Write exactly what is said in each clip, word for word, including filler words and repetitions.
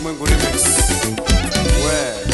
Walimwengu Remix. We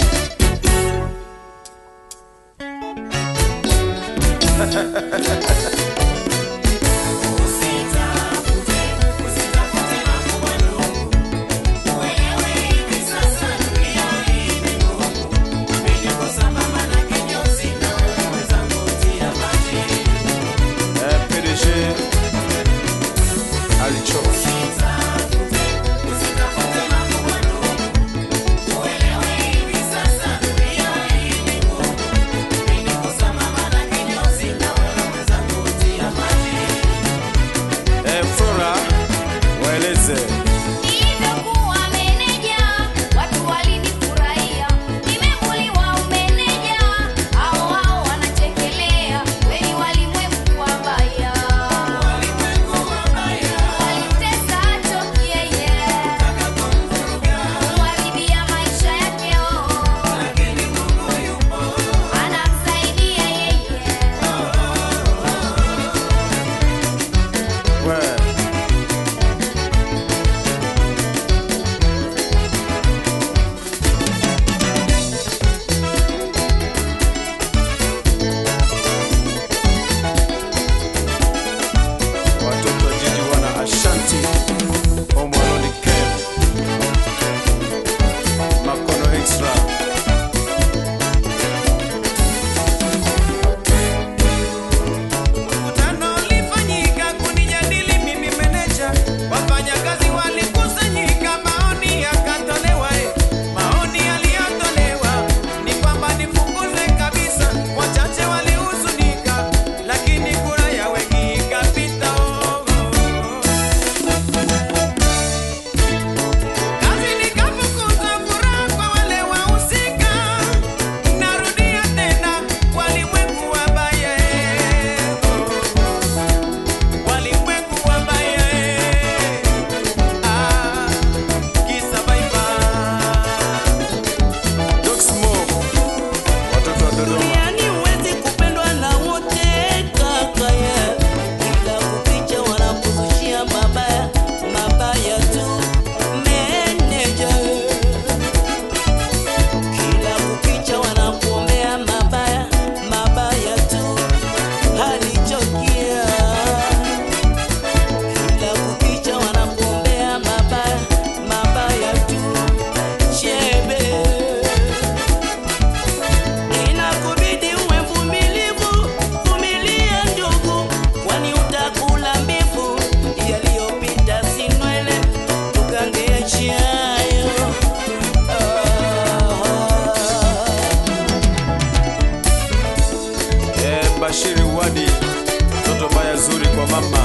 Bashiri Wadi, toto baya zuri kwa mama.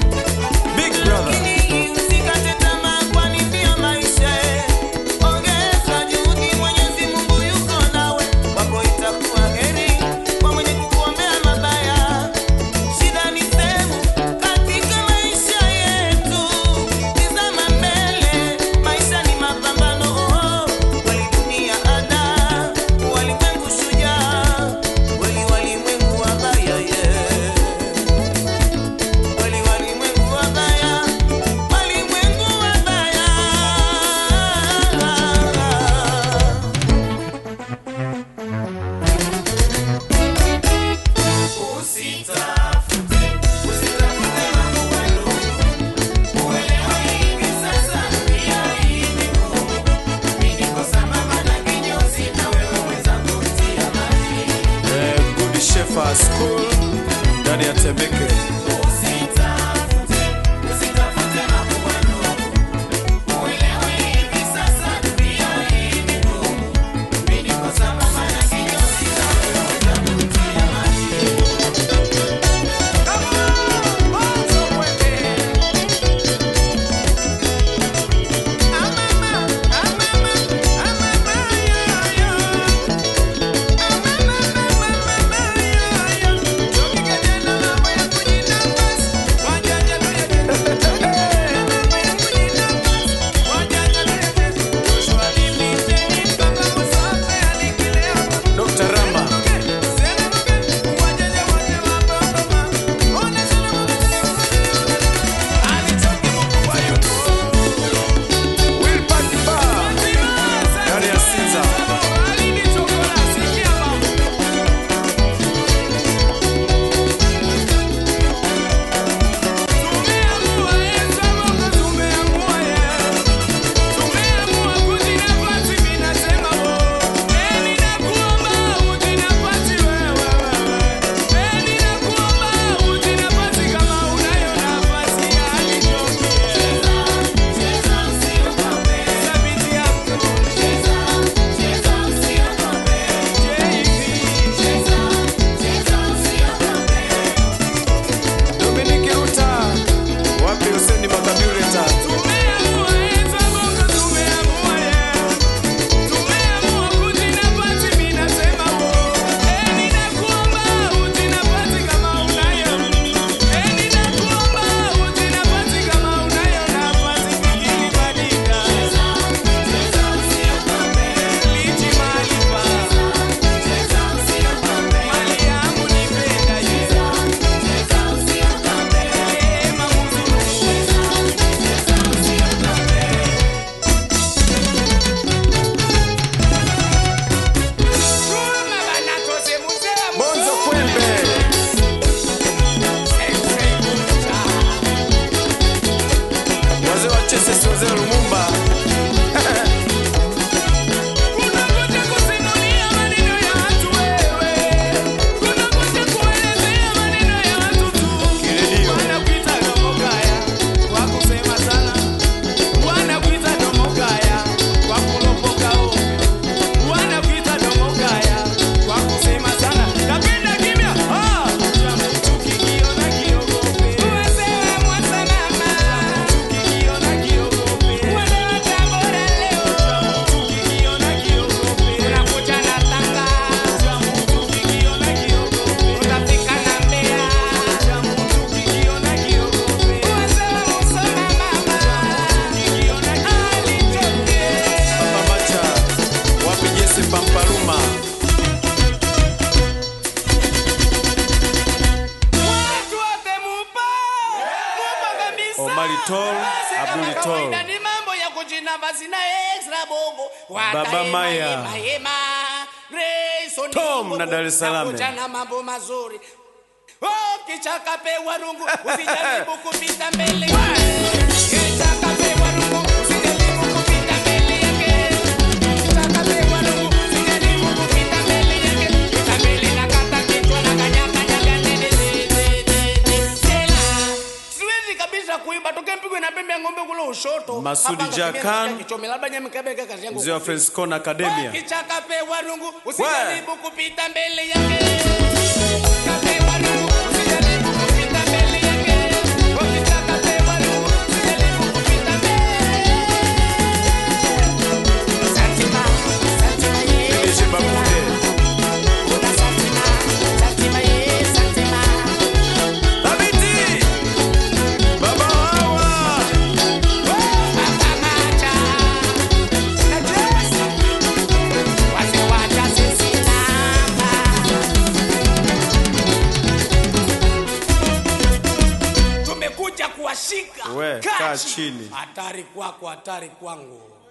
Big brother. School ndani ya Temeke. vizuri to. Ni mambo ya kujina basi na extra bongo. Baba Maya. Mahema. Grace Tom na Dar es Salaam. Kujana mambo mazuri. Oh, kichaka pewa rungu. Usijaribu kupita mbele. Kichaka pewa rungu. Usijaribu kupita mbele yake. Kichaka pewa rungu. Usijaribu kupita mbele yake. Kita mbele na kata kichwa na kanyaka nyaka nene. Siwezi kabisa kuimba. Toke mpigwe na pembe ya ng'ombe kule ushoto. Masudi Jakan. Kichome labda nyamikabeka kazi yangu. Mzee wa Friends Corner Academia. Kichaka pewa rungu. Usijaribu kupita mbele yake. Kapewa rungu. Usijaribu kupita mbele yake. Kichaka pewa rungu. Usijaribu kupita mbele. Santima, Santima ye. Elishe Babude. Una Santima, Santima ye, Santima. Tabiti. Baba Hawa. Baba Macha. Na Jesse. Wase wacha sisi namba. Tumekuja kuwashika. We, kaa chini. Hatari kwako, hatari kwangu.